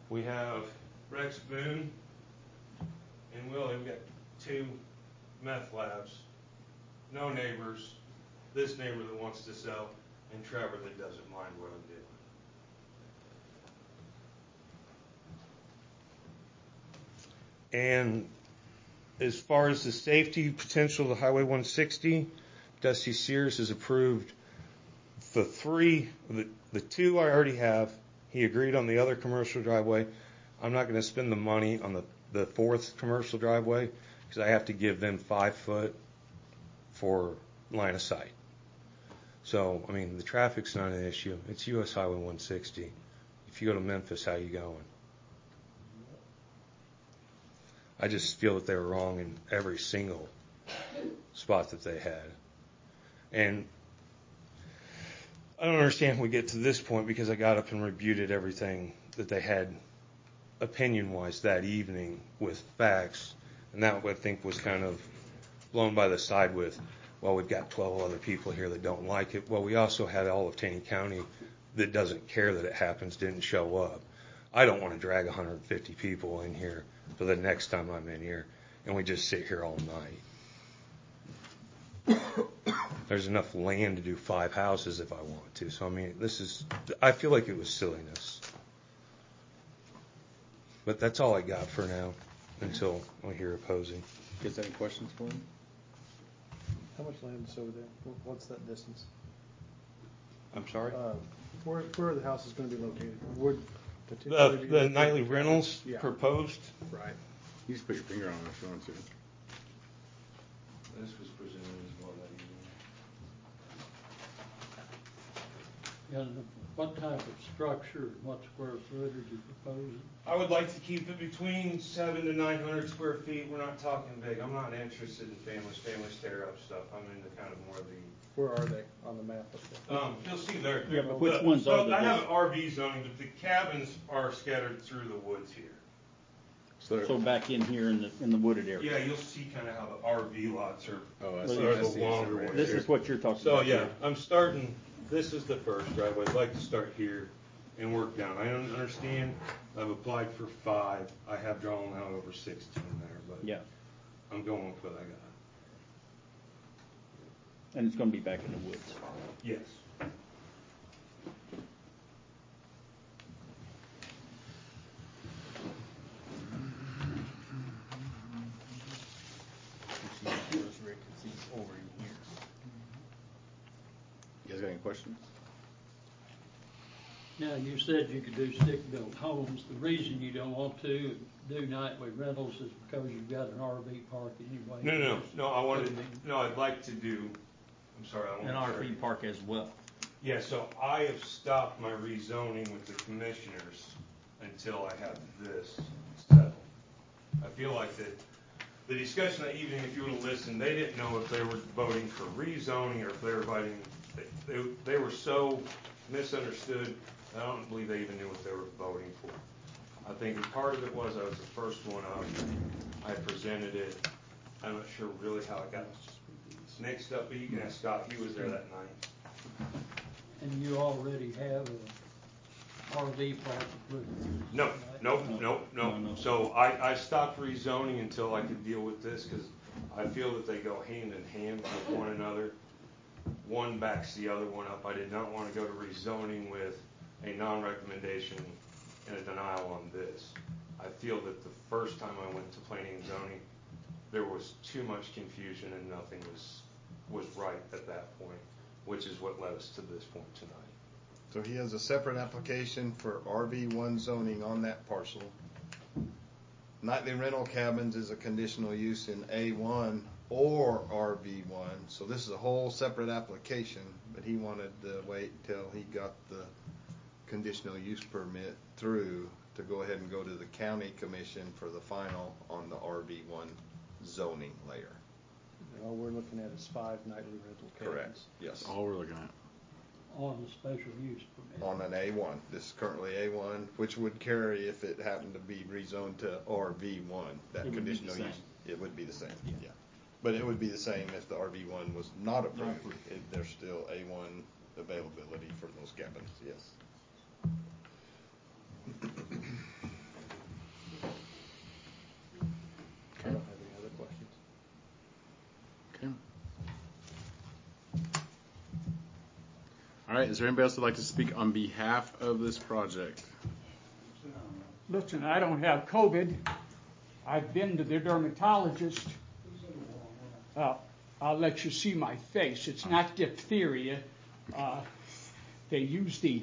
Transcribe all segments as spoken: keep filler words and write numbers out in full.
We have Rex Boone and Willie. We got two meth labs, no neighbors, this neighbor that wants to sell, and Trevor that doesn't mind what I'm doing. And as far as the safety potential of the Highway one sixty, Dusty Sears has approved the three, the, the two I already have. He agreed on the other commercial driveway. I'm not going to spend the money on the, the fourth commercial driveway because I have to give them five foot for line of sight. So, I mean, the traffic's not an issue. It's U S Highway one sixty. If you go to Memphis, how you going? I just feel that they were wrong in every single spot that they had. And I don't understand how we get to this point because I got up and rebutted everything that they had opinion-wise that evening with facts. And that, I think, was kind of blown by the side with, well, we've got twelve other people here that don't like it. Well, we also had all of Taney County that doesn't care that it happens, didn't show up. I don't want to drag one hundred fifty people in here for the next time I'm in here, and we just sit here all night. There's enough land to do five houses if I want to. So, I mean, this is, I feel like it was silliness. But that's all I got for now until I hear opposing. You guys have any questions for him? How much land is over there? What's that distance? I'm sorry? Uh, where, where are the houses going to be located? Would The, potentially be the located- nightly rentals Yeah. proposed. Right. You just put your finger on it if you want to. This was presented as well that evening. And what type of structure, what square footage are you proposing? I would like to keep it between seven to nine hundred square feet. We're not talking big. I'm not interested in families, families tear up stuff. I'm into kind of more of the. Where are they on the map up there? Um, you'll see there. Yeah, but which the, ones so are they? I have an R V zoning, but the cabins are scattered through the woods here. So, So back in here in the, in the wooded area? Yeah, you'll see kind of how the R V lots are. oh, I Well, see. are I the see. longer ones. This is what you're talking So about? yeah, here. I'm starting. This is the first driveway. I'd like to start here and work down. I don't understand. I've applied for five. I have drawn out over sixteen there, but Yeah, I'm going with what I got. and it's gonna be back in the woods. Yes. You guys got any questions? Now, you said you could do stick-built homes. The reason you don't want to do nightly rentals is because you've got an R V park anyway. No, no, no, no. I wanted. No, I'd like to do. I'm sorry. I want An R V park as well. Yeah. So I have stopped my rezoning with the commissioners until I have this settled. I feel like that the discussion that evening, if you would have listened, they didn't know if they were voting for rezoning or if they were voting. They, they, they were so misunderstood. I don't believe they even knew what they were voting for. I think part of it was I was the first one up. I presented it. I'm not sure really how it got mixed up, but you can ask Scott. He was there that night. And you already have a R V park with. No, nope, No. nope, No, nope. no. So I, I stopped rezoning until I could deal with this because I feel that they go hand in hand with one another. One backs the other one up. I did not want to go to rezoning with a non-recommendation and a denial on this. I feel that the first time I went to planning and zoning, there was too much confusion and nothing was was right at that point, which is what led us to this point tonight. So he has a separate application for R V one zoning on that parcel. Nightly rental cabins is a conditional use in A one or R V one. So this is a whole separate application, but he wanted to wait till he got the conditional use permit through to go ahead and go to the county commission for the final on the R V one zoning layer. All we're looking at is five nightly rental cabins. Correct. Yes. All we're looking at. On the special use permit. On an A one. This is currently A one, which would carry if it happened to be rezoned to R V one. That It would be conditional the use. same. It would be the same. Yeah. Yeah. But it would be the same if the R V one was not approved. Not approved. It, there's still A one availability for those cabins. Yes. right, is there anybody else that'd like to speak on behalf of this project? Listen, I don't have COVID. I've been to the dermatologist. Uh, I'll let you see my face. It's not diphtheria. Uh, they use the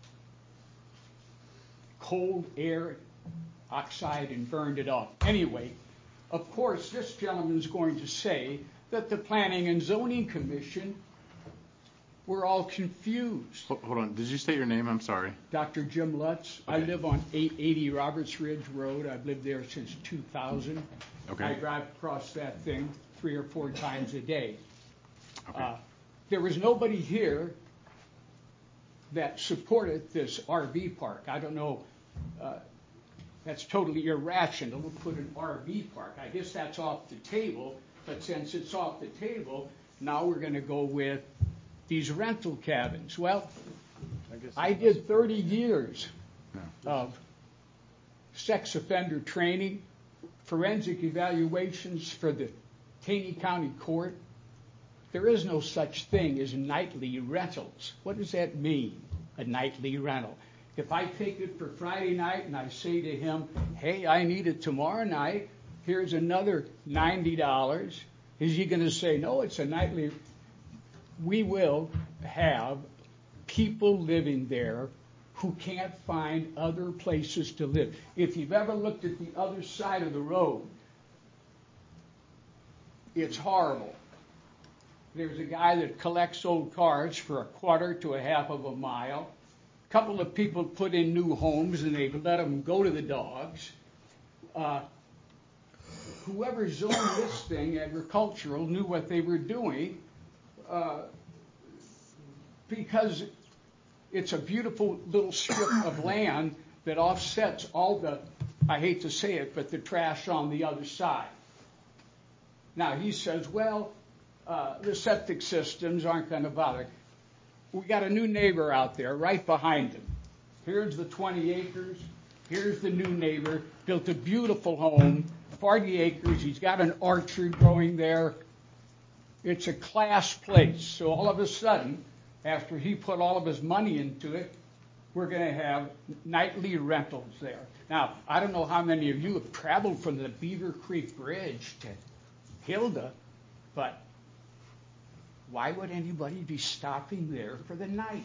cold air oxide and burned it off. Anyway, of course, this gentleman's going to say that the Planning and Zoning Commission were all confused. Hold, hold on, did you state your name? I'm sorry. Doctor Jim Lutz. I Okay. live on eight eighty Roberts Ridge Road. I've lived there since two thousand. Okay. I drive across that thing three or four times a day. Okay. Uh, there was nobody here that supported this R V park. I don't know. Uh, that's totally irrational to put an R V park. I guess that's off the table. But since it's off the table, now we're going to go with these rental cabins. Well, I guess I did thirty years of sex offender training, forensic evaluations for the Taney County Court. There is no such thing as nightly rentals. What does that mean, a nightly rental? If I take it for Friday night and I say to him, hey, I need it tomorrow night, here's another ninety dollars, is he going to say, no, it's a nightly? We will have people living there who can't find other places to live. If you've ever looked at the other side of the road, it's horrible. There's a guy that collects old cars for a quarter to a half of a mile. A couple of people put in new homes and they've let them go to the dogs. Uh, whoever zoned this thing agricultural knew what they were doing. Uh, because it's a beautiful little strip of land that offsets all the, I hate to say it, but the trash on the other side. Now he says, well, uh, the septic systems aren't going to bother. We got a new neighbor out there right behind him. Here's the twenty acres. Here's the new neighbor. Built a beautiful home, forty acres. He's got an orchard growing there. It's a class place. So all of a sudden, after he put all of his money into it, we're going to have nightly rentals there. Now, I don't know how many of you have traveled from the Beaver Creek Bridge to Hilda, but why would anybody be stopping there for the night?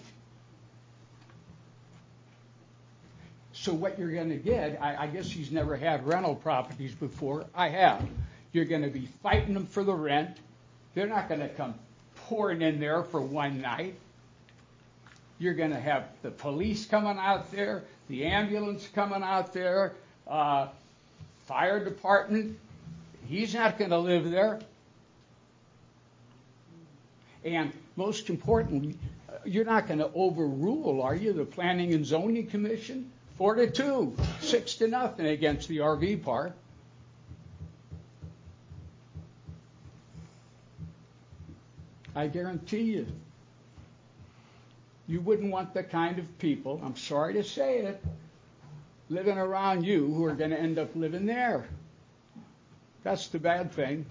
So what you're going to get, I, I guess he's never had rental properties before. I have. You're going to be fighting them for the rent. They're not going to come pouring in there for one night. You're going to have the police coming out there, the ambulance coming out there, uh, fire department. He's not going to live there. And most importantly, you're not going to overrule, are you, the Planning and Zoning Commission? Four to two, six to nothing against the R V park. I guarantee you, you wouldn't want the kind of people, I'm sorry to say it, living around you who are going to end up living there. That's the bad thing.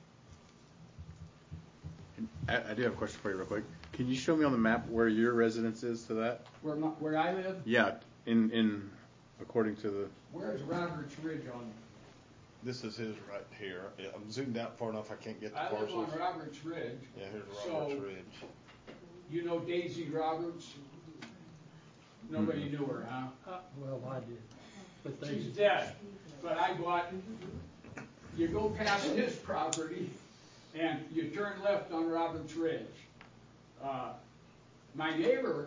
I, I do have a question for you real quick. Can you show me on the map where your residence is to that? Where, my, where I live, Yeah, in, in according to the, where's Roberts Ridge on? This is his right here. Yeah, I'm zoomed out far enough I can't get the I live parcels. on Roberts Ridge. Yeah, here's So- Roberts Ridge. You know Daisy Roberts? Nobody knew her, huh? Uh, Well, I did, but they. She's dead. But I bought, you go past his property and you turn left on Roberts Ridge. Uh, my neighbor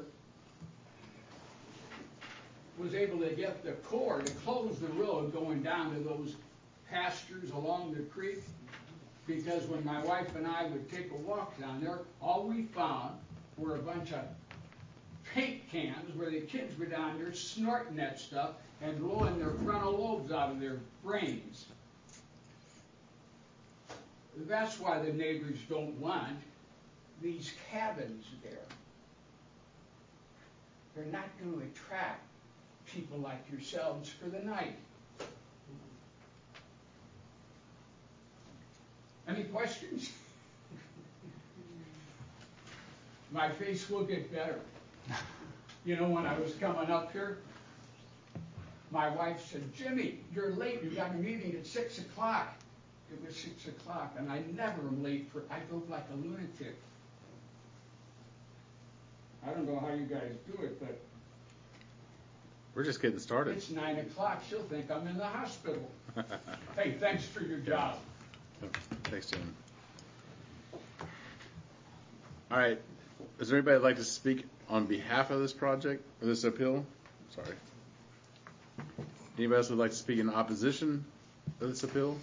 was able to get the Corps to close the road going down to those pastures along the creek, because when my wife and I would take a walk down there, all we found were a bunch of paint cans where the kids were down there snorting that stuff and blowing their frontal lobes out of their brains. That's why the neighbors don't want these cabins there. They're not going to attract people like yourselves for the night. Any questions? My face will get better. You know, when I was coming up here, my wife said, Jimmy, you're late. You got a meeting at six o'clock. It was six o'clock, and I never am late for, I go like a lunatic. I don't know how you guys do it, but We're just getting started. it's nine o'clock. She'll think I'm in the hospital. Hey, thanks for your job. Thanks, Jim. All right. Is there anybody that'd like to speak on behalf of this project, or this appeal? Sorry. Anybody else would like to speak in opposition of this appeal?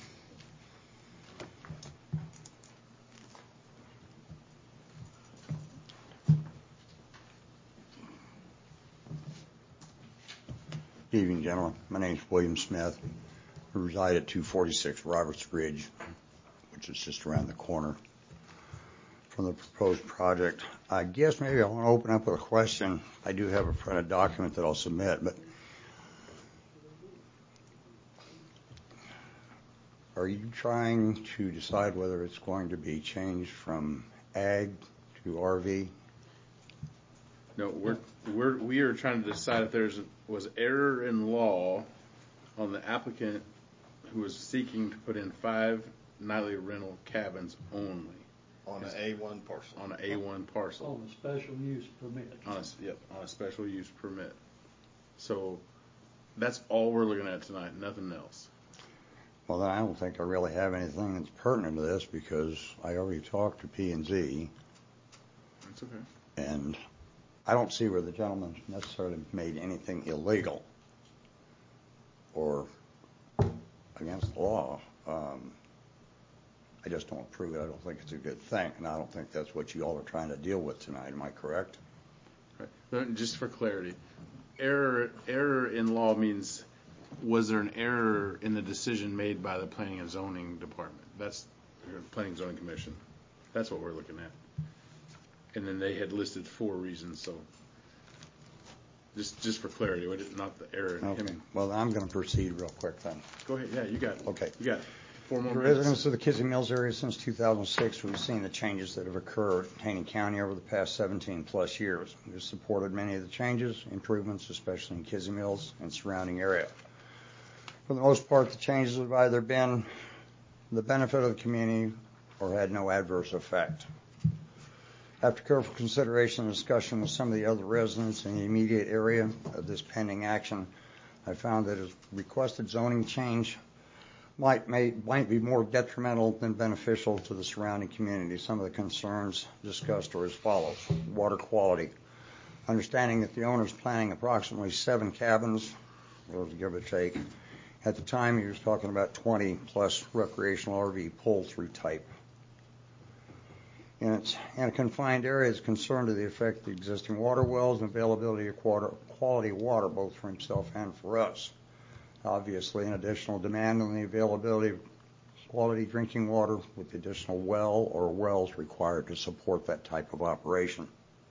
Good evening, gentlemen. My name is William Smith. I reside at two forty-six Roberts Ridge, which is just around the corner from the proposed project. I guess maybe I want to open up with a question. I do have a printed document that I'll submit, but are you trying to decide whether it's going to be changed from ag to R V? No, we're, we're, we are trying to decide if there's, was error in law on the applicant who was seeking to put in five nightly rental cabins only On an A one parcel. on an A one parcel. On a special use permit. On a, s- yep, on a special use permit. So that's all we're looking at tonight, nothing else. Well, then I don't think I really have anything that's pertinent to this because I already talked to P and Z, That's okay. and I don't see where the gentleman necessarily made anything illegal or against the law. Um, I just don't approve it. I don't think it's a good thing, and I don't think that's what you all are trying to deal with tonight. Am I correct? Right. Then just for clarity, error, error in law means, was there an error in the decision made by the Planning and Zoning Department? That's, or the Planning and Zoning Commission. That's what we're looking at. And then they had listed four reasons, so just, just for clarity, what it- not the error in Okay. him. Well, I'm going to proceed real quick then. Go ahead, yeah, you got it. Okay. You got it. Four more The minutes. residents of the Kizzy Mills area since two thousand six, we've seen the changes that have occurred in Haney County over the past seventeen plus years. We've supported many of the changes, improvements, especially in Kizzy Mills and surrounding area. For the most part, the changes have either been the benefit of the community or had no adverse effect. After careful consideration and discussion with some of the other residents in the immediate area of this pending action, I found that a requested zoning change might, may, might be more detrimental than beneficial to the surrounding community. Some of the concerns discussed are as follows. Water quality. Understanding that the owner is planning approximately seven cabins, or give or take. At the time, he was talking about twenty plus recreational R V pull-through type. And it's in a confined area is concerned to the effect of the existing water wells and availability of water, quality water, both for himself and for us. Obviously, an additional demand on the availability of quality drinking water with the additional well or wells required to support that type of operation.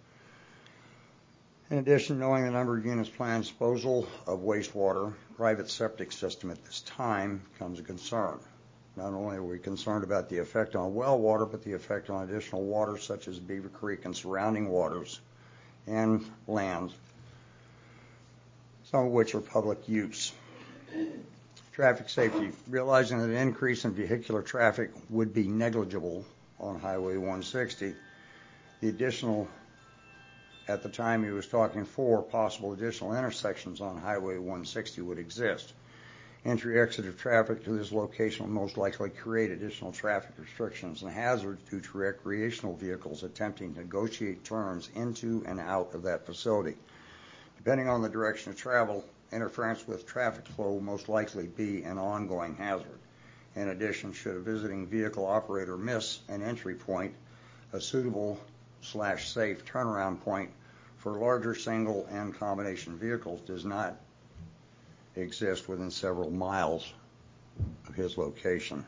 In addition, knowing the number of units planned disposal of wastewater, private septic system at this time becomes a concern. Not only are we concerned about the effect on well water, but the effect on additional water such as Beaver Creek and surrounding waters and lands, some of which are public use. Traffic safety. Realizing that an increase in vehicular traffic would be negligible on Highway one sixty, the additional, at the time he was talking, four possible additional intersections on Highway one sixty would exist. Entry-exit of traffic to this location will most likely create additional traffic restrictions and hazards due to recreational vehicles attempting to negotiate turns into and out of that facility. Depending on the direction of travel, interference with traffic flow will most likely be an ongoing hazard. In addition, should a visiting vehicle operator miss an entry point, a suitable slash safe turnaround point for larger single and combination vehicles does not exist within several miles of his location.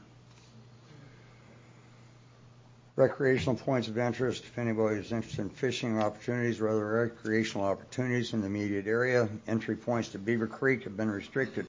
Recreational points of interest. If anybody is interested in fishing opportunities or other recreational opportunities in the immediate area, entry points to Beaver Creek have been restricted